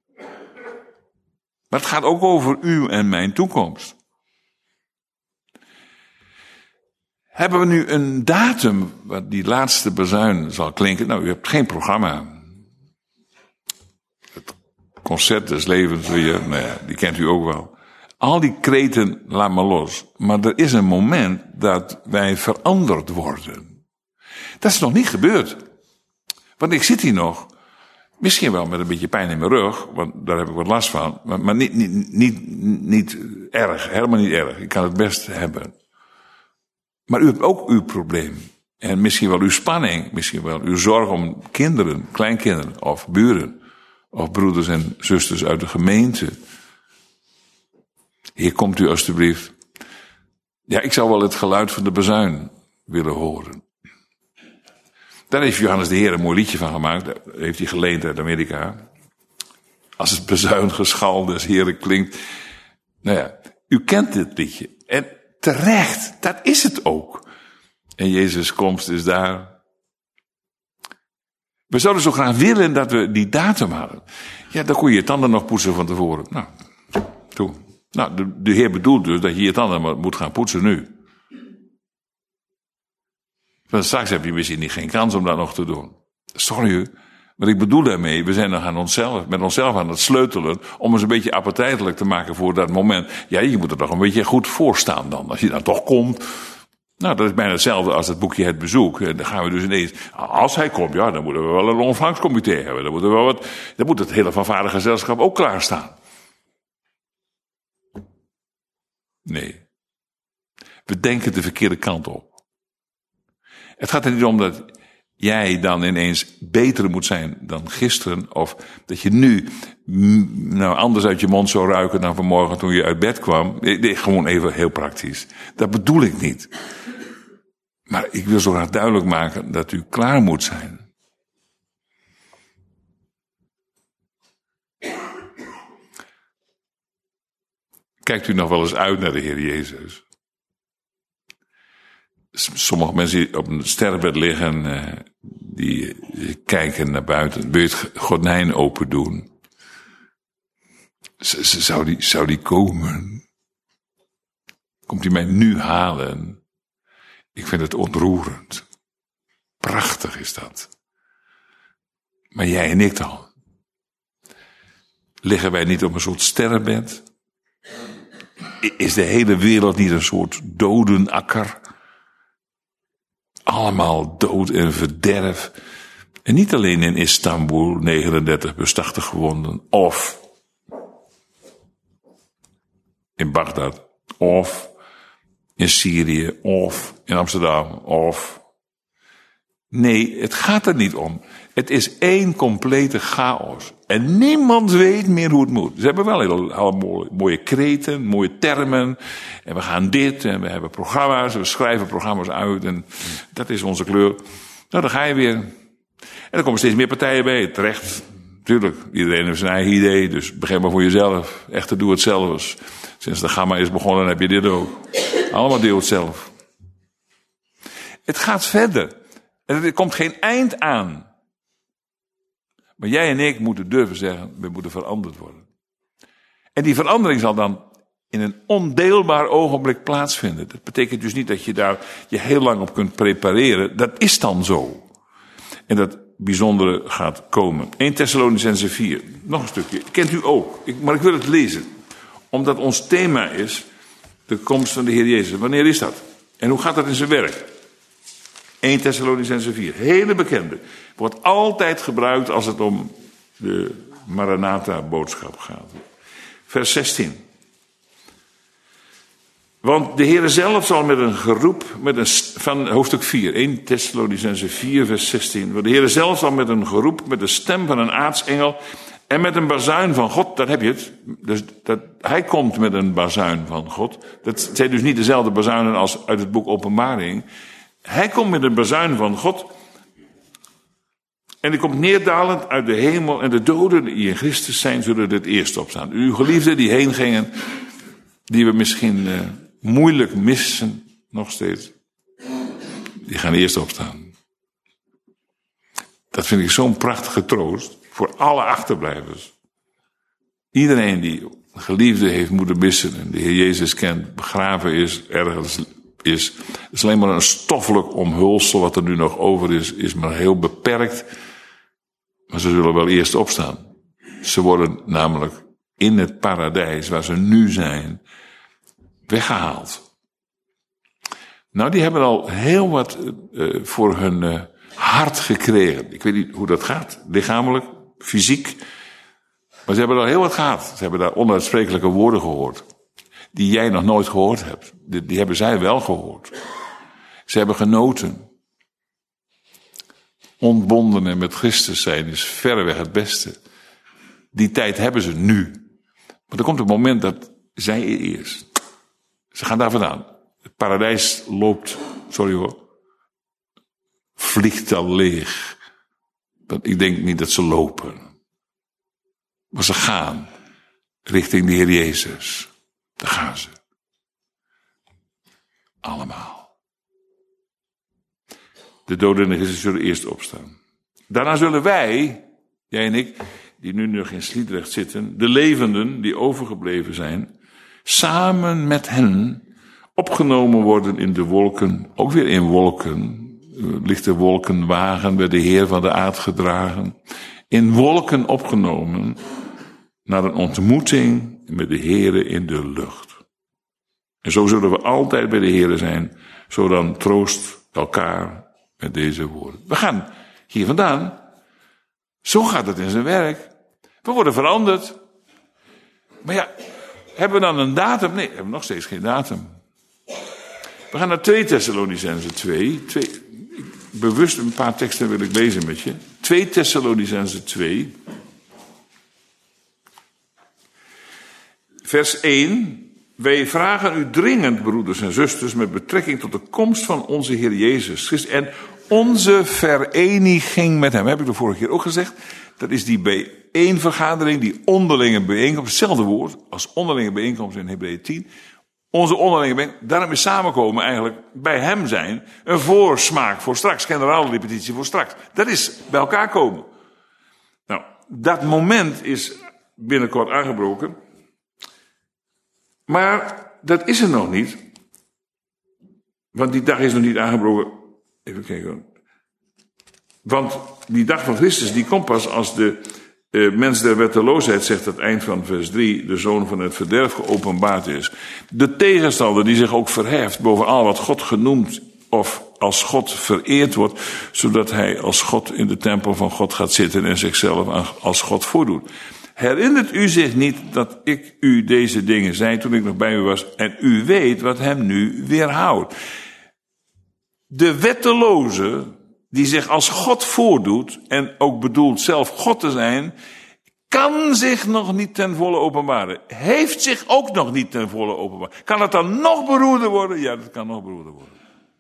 Maar het gaat ook over u en mijn toekomst. Hebben we nu een datum wat die laatste bazuin zal klinken? Nou, u hebt geen programma. Het concert des levens weer, nou ja, die kent u ook wel. Al die kreten, laat maar los. Maar er is een moment dat wij veranderd worden. Dat is nog niet gebeurd. Want ik zit hier nog, misschien wel met een beetje pijn in mijn rug, want daar heb ik wat last van, maar, maar niet, niet, niet, niet erg, helemaal niet erg. Ik kan het best hebben. Maar u hebt ook uw probleem. En misschien wel uw spanning, misschien wel uw zorg om kinderen, kleinkinderen of buren, of broeders en zusters uit de gemeente. Hier komt u alstublieft. Ja, ik zou wel het geluid van de bazuin willen horen. Daar heeft Johannes de Heer een mooi liedje van gemaakt. Dat heeft hij geleend uit Amerika. Als het bazuingeschal des Heren klinkt. Nou ja, u kent dit liedje. En terecht, dat is het ook. En Jezus' komst is daar. We zouden zo graag willen dat we die datum hadden. Ja, dan kon je je tanden nog poetsen van tevoren. Nou, toe. Nou, de, de Heer bedoelt dus dat je je tanden moet gaan poetsen nu. Want straks heb je misschien niet geen kans om dat nog te doen. Sorry, maar ik bedoel daarmee, we zijn nog aan onszelf, met onszelf aan het sleutelen om ons een beetje appetijtelijk te maken voor dat moment. Ja, je moet er toch een beetje goed voor staan dan. Als je dan toch komt. Nou, dat is bijna hetzelfde als het boekje Het Bezoek. Dan gaan we dus ineens, als hij komt, ja, dan moeten we wel een ontvangstcomité hebben. Dan, moeten we wel wat, dan moet het hele fanfaregezelschap ook klaarstaan. Nee. We denken de verkeerde kant op. Het gaat er niet om dat jij dan ineens beter moet zijn dan gisteren. Of dat je nu nou, anders uit je mond zou ruiken dan vanmorgen toen je uit bed kwam. Nee, gewoon even heel praktisch. Dat bedoel ik niet. Maar ik wil zo graag duidelijk maken dat u klaar moet zijn. Kijkt u nog wel eens uit naar de Heer Jezus? Sommige mensen die op een sterrenbed liggen, uh, die kijken naar buiten. Wil je het gordijn open doen? Z- z- zou, die, zou die komen? Komt hij mij nu halen? Ik vind het ontroerend. Prachtig is dat. Maar jij en ik dan? Liggen wij niet op een soort sterrenbed? Is de hele wereld niet een soort dodenakker? Allemaal dood en verderf. En niet alleen in Istanbul, negenendertig bestachtig gewonden. Of in Bagdad. Of in Syrië. Of in Amsterdam. Of. Nee, het gaat er niet om. Het is één complete chaos. En niemand weet meer hoe het moet. Ze hebben wel hele, hele mooie, mooie kreten, mooie termen. En we gaan dit, en we hebben programma's, we schrijven programma's uit. En dat is onze kleur. Nou, dan ga je weer. En er komen steeds meer partijen bij, terecht. Tuurlijk, iedereen heeft zijn eigen idee, dus begin maar voor jezelf. Echter, doe het zelf. Sinds de gamma is begonnen, heb je dit ook. Allemaal doe het zelf. Het gaat verder. En er komt geen eind aan. Maar jij en ik moeten durven zeggen, we moeten veranderd worden. En die verandering zal dan in een ondeelbaar ogenblik plaatsvinden. Dat betekent dus niet dat je daar je heel lang op kunt prepareren. Dat is dan zo. En dat bijzondere gaat komen. Eerste Thessalonicenzen vier. Nog een stukje. Kent u ook. Ik, maar ik wil het lezen. Omdat ons thema is de komst van de Heer Jezus. Wanneer is dat? En hoe gaat dat in zijn werk? Eerste Thessalonicenzen vier. Hele bekende. Wordt altijd gebruikt als het om de Maranatha-boodschap gaat. Vers zestien. Want de Heer zelf zal met een geroep, met een, van hoofdstuk vier, Eerste Thessalonicenzen vier, vers zestien. Want de Heer zelf zal met een geroep, met de stem van een aartsengel en met een bazuin van God, daar heb je het. Dus dat, hij komt met een bazuin van God. Dat zijn dus niet dezelfde bazuinen als uit het boek Openbaring. Hij komt met een bazuin van God. En die komt neerdalend uit de hemel. En de doden die in Christus zijn, zullen het eerst opstaan. Uw geliefden die heen gingen, die we misschien uh, moeilijk missen, nog steeds. Die gaan eerst opstaan. Dat vind ik zo'n prachtige troost voor alle achterblijvers. Iedereen die geliefde heeft moeten missen en de Heer Jezus kent, begraven is, ergens is. Het is alleen maar een stoffelijk omhulsel wat er nu nog over is, is maar heel beperkt. Maar ze zullen wel eerst opstaan. Ze worden namelijk in het paradijs waar ze nu zijn, weggehaald. Nou, die hebben al heel wat uh, voor hun uh, hart gekregen. Ik weet niet hoe dat gaat, lichamelijk, fysiek. Maar ze hebben daar heel wat gehad. Ze hebben daar onuitsprekelijke woorden gehoord. Die jij nog nooit gehoord hebt. Die, die hebben zij wel gehoord. Ze hebben genoten. Ontbonden en met Christus zijn is verreweg het beste. Die tijd hebben ze nu. Maar er komt een moment dat zij eerst. Ze gaan daar vandaan. Het paradijs loopt, sorry hoor, vliegt al leeg. Dat, ik denk niet dat ze lopen. Maar ze gaan richting de Heer Jezus. Daar gaan ze. Allemaal. De doden en de Christen zullen eerst opstaan. Daarna zullen wij, jij en ik, die nu nog in Sliedrecht zitten, de levenden die overgebleven zijn, samen met hen opgenomen worden in de wolken, ook weer in wolken, lichte wolkenwagen bij de Heer van de aard gedragen, in wolken opgenomen naar een ontmoeting met de Heere in de lucht. En zo zullen we altijd bij de Heere zijn, zo dan troost elkaar met deze woorden. We gaan hier vandaan. Zo gaat het in zijn werk. We worden veranderd. Maar ja, hebben we dan een datum? Nee, we hebben nog steeds geen datum. We gaan naar twee Thessalonicenzen twee. twee bewust een paar teksten wil ik lezen met je. twee Thessalonicenzen twee. Vers één. Wij vragen u dringend, broeders en zusters, met betrekking tot de komst van onze Heer Jezus Christus en onze vereniging met hem. Heb ik de vorige keer ook gezegd. Dat is die bijeenvergadering, die onderlinge bijeenkomst. Hetzelfde woord als onderlinge bijeenkomst in Hebreeën tien. Onze onderlinge bijeenkomst. Daarom is samenkomen eigenlijk bij hem zijn een voorsmaak voor straks. Generaalrepetitie voor straks. Dat is bij elkaar komen. Nou, dat moment is binnenkort aangebroken. Maar dat is er nog niet. Want die dag is nog niet aangebroken. Even kijken. Want die dag van Christus die komt pas als de uh, mens der wetteloosheid, zegt het eind van vers drie, de zoon van het verderf geopenbaard is. De tegenstander die zich ook verheft boven al wat God genoemd of als God vereerd wordt, zodat hij als God in de tempel van God gaat zitten en zichzelf als God voordoet. Herinnert u zich niet dat ik u deze dingen zei toen ik nog bij u was en u weet wat hem nu weerhoudt? De wetteloze die zich als God voordoet en ook bedoelt zelf God te zijn, kan zich nog niet ten volle openbaren. Heeft zich ook nog niet ten volle openbaren. Kan het dan nog beroerder worden? Ja, dat kan nog beroerder worden.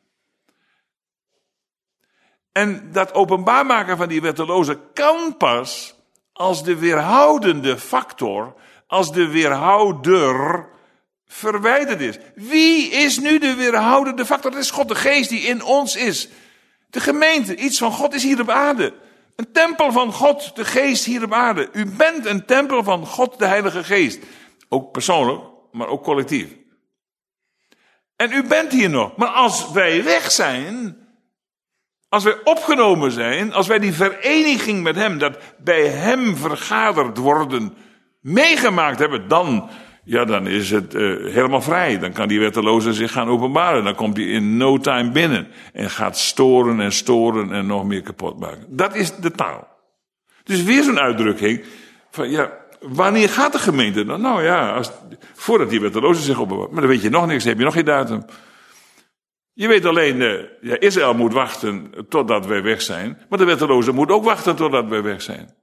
En dat openbaar maken van die wetteloze kan pas als de weerhoudende factor, als de weerhouder verwijderd is. Wie is nu de weerhoudende factor? Dat is God de Geest die in ons is. De gemeente, iets van God is hier op aarde. Een tempel van God, de Geest hier op aarde. U bent een tempel van God, de Heilige Geest. Ook persoonlijk, maar ook collectief. En u bent hier nog. Maar als wij weg zijn, als wij opgenomen zijn, als wij die vereniging met hem, dat bij hem vergaderd worden, meegemaakt hebben, dan, ja, dan is het uh, helemaal vrij. Dan kan die wetteloze zich gaan openbaren. Dan komt hij in no time binnen en gaat storen en storen en nog meer kapot maken. Dat is de taal. Dus weer zo'n uitdrukking van, ja, wanneer gaat de gemeente dan? Nou ja, als, voordat die wetteloze zich openbaart. Maar dan weet je nog niks, dan heb je nog geen datum. Je weet alleen, uh, ja, Israël moet wachten totdat wij weg zijn. Maar de wetteloze moet ook wachten totdat wij weg zijn.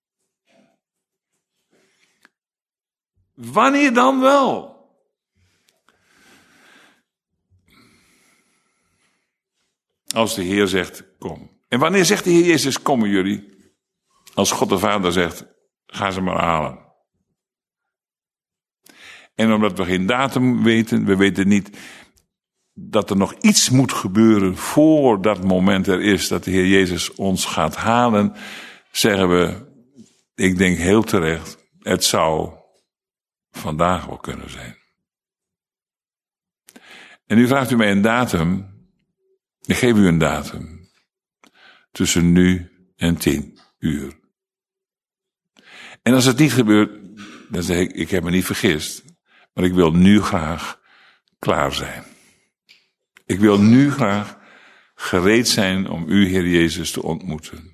Wanneer dan wel? Als de Heer zegt, kom. En wanneer zegt de Heer Jezus, komen jullie? Als God de Vader zegt, ga ze maar halen. En omdat we geen datum weten, we weten niet dat er nog iets moet gebeuren voor dat moment er is dat de Heer Jezus ons gaat halen, zeggen we, ik denk heel terecht, het zou vandaag wel kunnen zijn. En nu vraagt u mij een datum. Ik geef u een datum. Tussen nu en tien uur. En als het niet gebeurt, dan zeg ik, ik heb me niet vergist. Maar ik wil nu graag klaar zijn. Ik wil nu graag gereed zijn om u, Heer Jezus, te ontmoeten.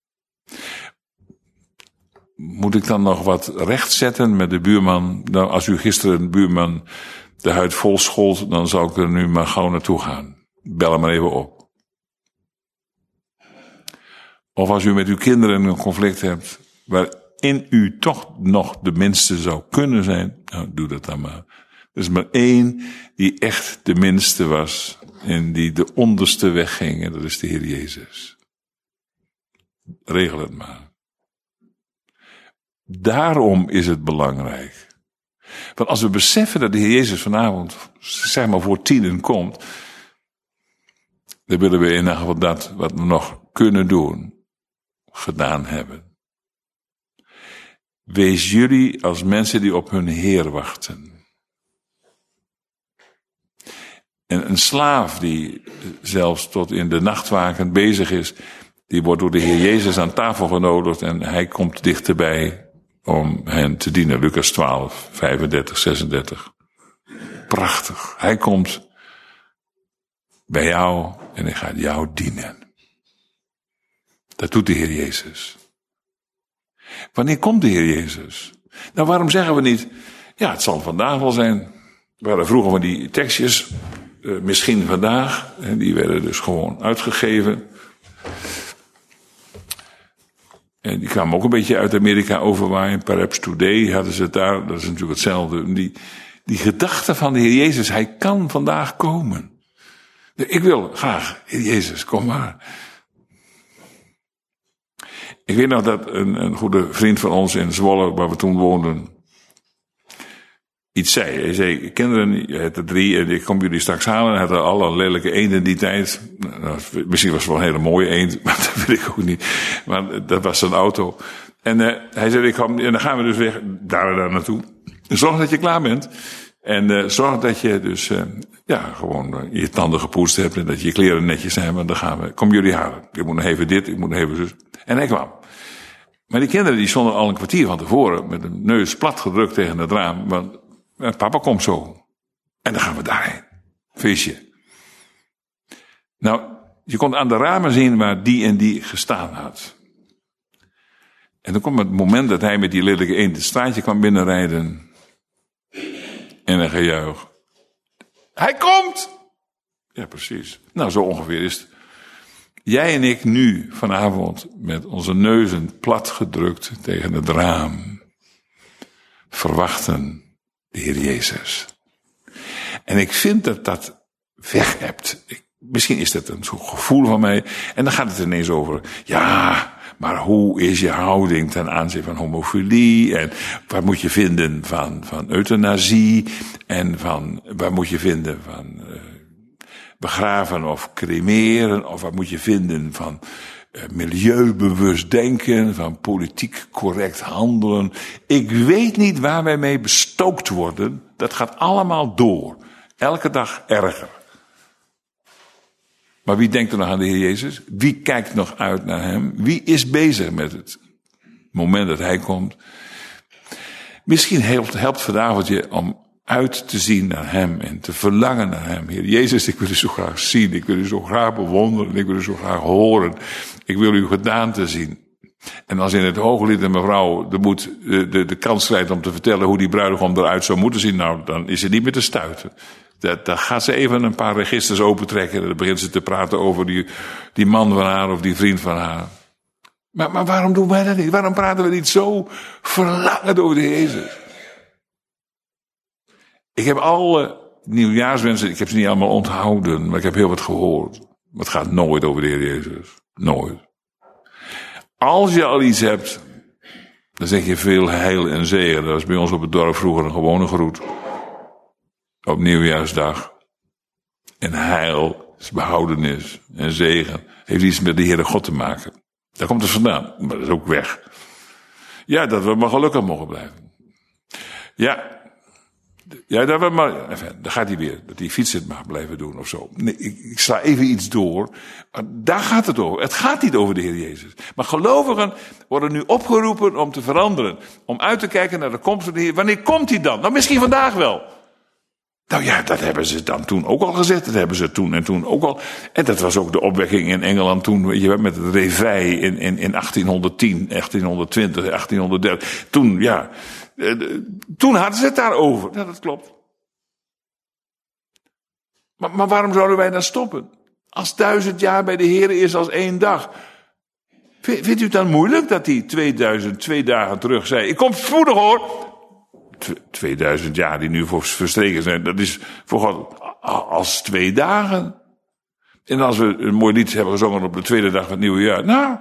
Moet ik dan nog wat rechtzetten met de buurman? Nou, als u gisteren een buurman de huid vol schold, dan zou ik er nu maar gauw naartoe gaan. Bel hem maar even op. Of als u met uw kinderen een conflict hebt, waarin u toch nog de minste zou kunnen zijn, nou, doe dat dan maar. Er is maar één die echt de minste was en die de onderste wegging, en dat is de Heer Jezus. Regel het maar. Daarom is het belangrijk. Want als we beseffen dat de Heer Jezus vanavond, zeg maar voor tienen komt, dan willen we in ieder geval dat wat we nog kunnen doen, gedaan hebben. Wees jullie als mensen die op hun Heer wachten. En een slaaf die zelfs tot in de nachtwaken bezig is, die wordt door de Heer Jezus aan tafel genodigd en hij komt dichterbij om hen te dienen. Lucas twaalf, vijfendertig, zesendertig. Prachtig. Hij komt bij jou en hij gaat jou dienen. Dat doet de Heer Jezus. Wanneer komt de Heer Jezus? Nou, waarom zeggen we niet, ja, het zal vandaag wel zijn. We hadden vroeger van die tekstjes, uh, misschien vandaag, en die werden dus gewoon uitgegeven. En die kwamen ook een beetje uit Amerika overwaaien. Perhaps Today hadden ze het daar. Dat is natuurlijk hetzelfde. Die, die gedachte van de Heer Jezus. Hij kan vandaag komen. Ik wil graag. Heer Jezus, kom maar. Ik weet nog dat een, een goede vriend van ons in Zwolle, waar we toen woonden, iets zei. Hij zei, kinderen, je hebt er drie en ik kom jullie straks halen. Hij had er alle lelijke eenden die tijd. Nou, misschien was het wel een hele mooie eend, maar dat weet ik ook niet. Maar dat was zijn auto. En uh, hij zei, ik kom, en dan gaan we dus weg, daar en daar naartoe. Zorg dat je klaar bent. En uh, zorg dat je dus, uh, ja, gewoon uh, je tanden gepoetst hebt en dat je je kleren netjes zijn. Want dan gaan we, kom jullie halen. Ik moet nog even dit, ik moet nog even zus. En hij kwam. Maar die kinderen die stonden al een kwartier van tevoren met een neus plat gedrukt tegen het raam. Want uh, papa komt zo. En dan gaan we daarheen. Feestje. Nou, je kon aan de ramen zien waar die en die gestaan had. En dan kwam het moment dat hij met die lelijke eend het straatje kwam binnenrijden. En een gejuich. Hij komt! Ja, precies. Nou, zo ongeveer is het. Jij en ik nu vanavond met onze neuzen plat gedrukt tegen het raam. Verwachten de Heer Jezus. En ik vind dat dat weg hebt. Ik, misschien is dat een soort gevoel van mij. En dan gaat het ineens over. Ja, maar hoe is je houding ten aanzien van homofilie? En wat moet je vinden van, van euthanasie? En van, wat moet je vinden van uh, begraven of cremeren? Of wat moet je vinden van uh, milieubewust denken? Van politiek correct handelen? Ik weet niet waar wij mee bestookt worden. Dat gaat allemaal door. Elke dag erger. Maar wie denkt er nog aan de Heer Jezus? Wie kijkt nog uit naar hem? Wie is bezig met het moment dat hij komt? Misschien helpt, helpt vanavond je om uit te zien naar hem en te verlangen naar hem. Heer Jezus, ik wil u zo graag zien. Ik wil u zo graag bewonderen. Ik wil u zo graag horen. Ik wil uw gedaante zien. En als in het hooglied een mevrouw de, moed, de, de, de kans krijgt om te vertellen hoe die bruidegom eruit zou moeten zien, nou, dan is ze niet meer te stuiten. Dat, dan gaat ze even een paar registers opentrekken en dan begint ze te praten over die, die man van haar of die vriend van haar. Maar, maar waarom doen wij dat niet? Waarom praten we niet zo verlangend over de Heer Jezus? Ik heb alle nieuwjaarswensen, ik heb ze niet allemaal onthouden, maar ik heb heel wat gehoord. Maar het gaat nooit over de Heer Jezus. Nooit. Als je al iets hebt, dan zeg je veel heil en zegen. Dat was bij ons op het dorp vroeger een gewone groet. Op nieuwjaarsdag. En heil, is behoudenis en zegen. Heeft iets met de Heere God te maken. Daar komt het vandaan, maar dat is ook weg. Ja, dat we maar gelukkig mogen blijven. Ja, ja dat we maar, enfin, dan gaat hij weer, dat die fiets het mag blijven doen of zo. Nee, ik, ik sla even iets door, maar daar gaat het over. Het gaat niet over de Heer Jezus. Maar gelovigen worden nu opgeroepen om te veranderen. Om uit te kijken naar de komst van de Heer. Wanneer komt hij dan? Nou, misschien vandaag wel. Nou ja, dat hebben ze dan toen ook al gezegd. Dat hebben ze toen en toen ook al. En dat was ook de opwekking in Engeland toen, weet je, met het Réveil in, in, in achttienhonderdtien, achttienhonderdtwintig, achttienhonderddertig. Toen, ja, toen hadden ze het daarover. Ja, dat klopt. Maar, maar waarom zouden wij dan stoppen? Als duizend jaar bij de Heer is als één dag. Vindt u het dan moeilijk dat hij tweeduizend, twee dagen terug zei, ik kom spoedig hoor. tweeduizend jaar die nu voor verstreken zijn, dat is voor God als twee dagen. En als we een mooi lied hebben gezongen op de tweede dag van het nieuwe jaar, nou,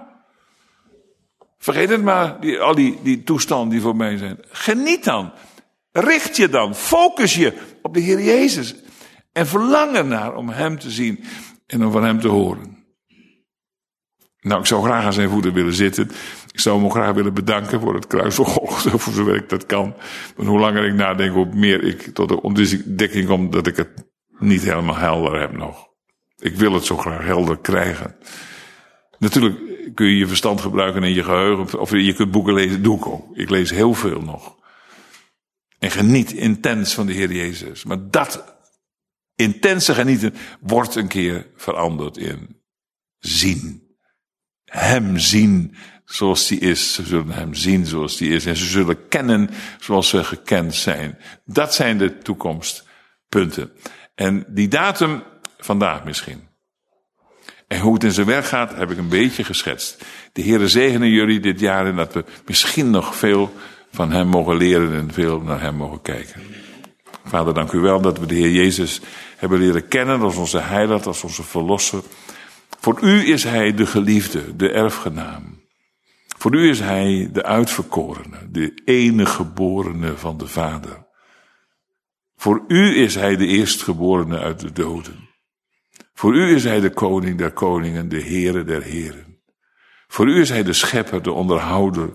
vergeet het maar, die, al die, die toestanden die voor mij zijn. Geniet dan, richt je dan, focus je op de Heer Jezus. En verlang ernaar om hem te zien en om van hem te horen. Nou, ik zou graag aan zijn voeten willen zitten. Ik zou hem ook graag willen bedanken voor het kruis van Golgotha, voor zover ik dat kan. Want hoe langer ik nadenk, hoe meer ik tot de ontdekking kom dat ik het niet helemaal helder heb nog. Ik wil het zo graag helder krijgen. Natuurlijk kun je je verstand gebruiken en je geheugen, of je kunt boeken lezen, doe ik ook. Ik lees heel veel nog. En geniet intens van de Heer Jezus. Maar dat intense genieten wordt een keer veranderd in zien. Hem zien zoals hij is. Ze zullen hem zien zoals hij is. En ze zullen kennen zoals ze gekend zijn. Dat zijn de toekomstpunten. En die datum vandaag misschien. En hoe het in zijn werk gaat, heb ik een beetje geschetst. De Heere zegene jullie dit jaar en dat we misschien nog veel van hem mogen leren en veel naar hem mogen kijken. Vader, dank u wel dat we de Heer Jezus hebben leren kennen als onze heiland, als onze verlosser. Voor u is hij de geliefde, de erfgenaam. Voor u is hij de uitverkorene, de enige geborene van de Vader. Voor u is hij de eerstgeborene uit de doden. Voor u is hij de koning der koningen, de Heere der heren. Voor u is hij de schepper, de onderhouder,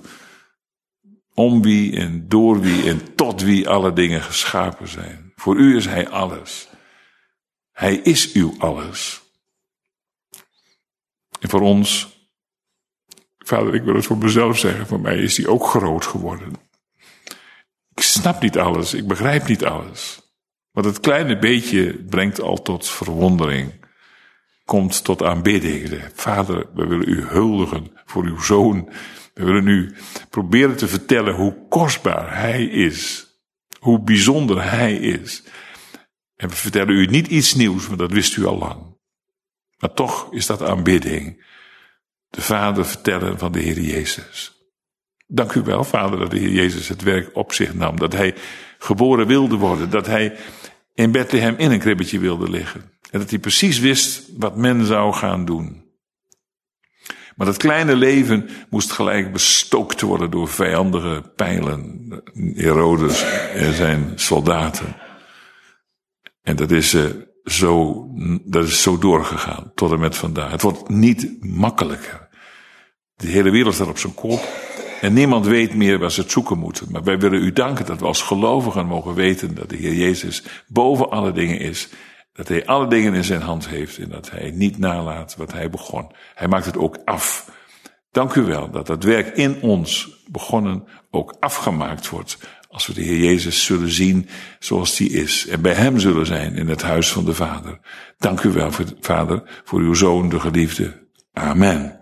om wie en door wie en tot wie alle dingen geschapen zijn. Voor u is hij alles. Hij is uw alles. En voor ons, vader, ik wil het voor mezelf zeggen, voor mij is hij ook groot geworden. Ik snap niet alles, ik begrijp niet alles. Maar het kleine beetje brengt al tot verwondering, komt tot aanbidding. Vader, we willen u huldigen voor uw zoon. We willen u proberen te vertellen hoe kostbaar hij is, hoe bijzonder hij is. En we vertellen u niet iets nieuws, want dat wist u al lang. Maar toch is dat aanbidding. De Vader vertellen van de Heer Jezus. Dank u wel, Vader, dat de Heer Jezus het werk op zich nam. Dat hij geboren wilde worden. Dat hij in Bethlehem in een kribbetje wilde liggen. En dat hij precies wist wat men zou gaan doen. Maar dat kleine leven moest gelijk bestookt worden door vijandige pijlen. Herodes en zijn soldaten. En dat is uh, zo, dat is zo doorgegaan tot en met vandaag. Het wordt niet makkelijker. De hele wereld staat op zijn kop. En niemand weet meer waar ze het zoeken moeten. Maar wij willen u danken dat we als gelovigen mogen weten dat de Heer Jezus boven alle dingen is. Dat hij alle dingen in zijn hand heeft en dat hij niet nalaat wat hij begon. Hij maakt het ook af. Dank u wel dat dat werk in ons begonnen ook afgemaakt wordt. Als we de Heer Jezus zullen zien zoals hij is. En bij hem zullen zijn in het huis van de Vader. Dank u wel, Vader, voor uw Zoon, de geliefde. Amen.